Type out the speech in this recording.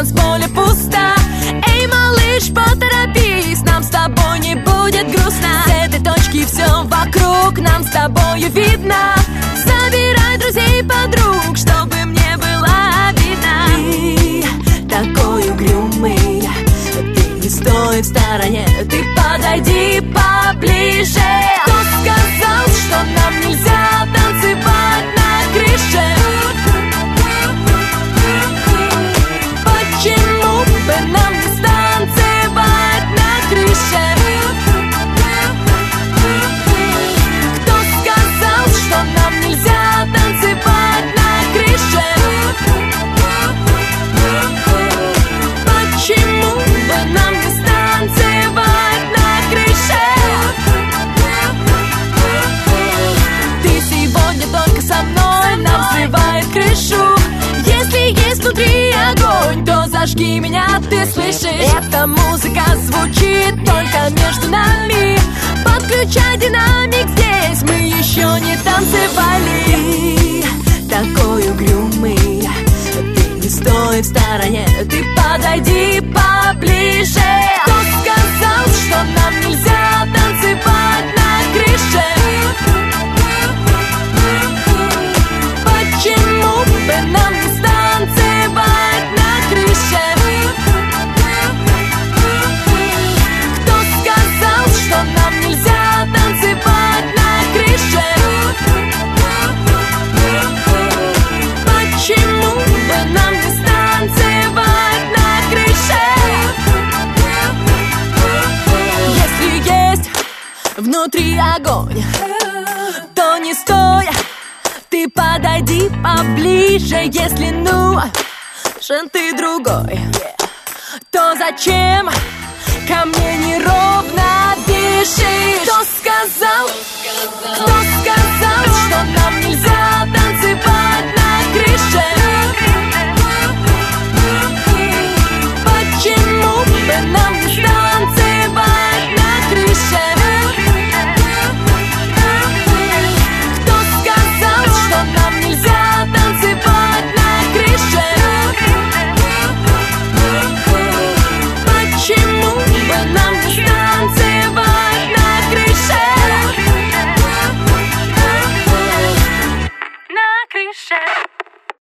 танцполе пусто. Эй, малыш, поторопись, нам с тобой не будет грустно. С этой точки все вокруг нам с тобою видно. Собирай друзей и подруг, чтобы мне было обидно. Ты такой угрюмый, ты не стой в стороне, ты подойди поближе. Кто сказал, что нам нельзя танцевать на крыше? Почему бы нам не станцевать на крыше? Кто сказал, что нам нельзя танцевать на крыше? Почему бы нам не станцевать на крыше? Ты сегодня только со мной, нам взрывает крышу. Если есть внутри огонь, то зажги меня, ты слышишь? Эта музыка звучит только между нами. Подключай динамик здесь, мы еще не танцевали. Ты такой угрюмый, ты не стой в стороне, ты подойди поближе. Кто сказал, что нам нельзя танцевать на крыше? Почему бы нам не станцевать на крыше? Кто сказал, что нам нельзя танцевать на крыше? Почему бы нам не станцевать на крыше? Если есть внутри огонь, то не стой, ты подойди поближе. Если нужен ты другой, то зачем ко мне неровно дышишь? Кто сказал, что нам нельзя танцевать?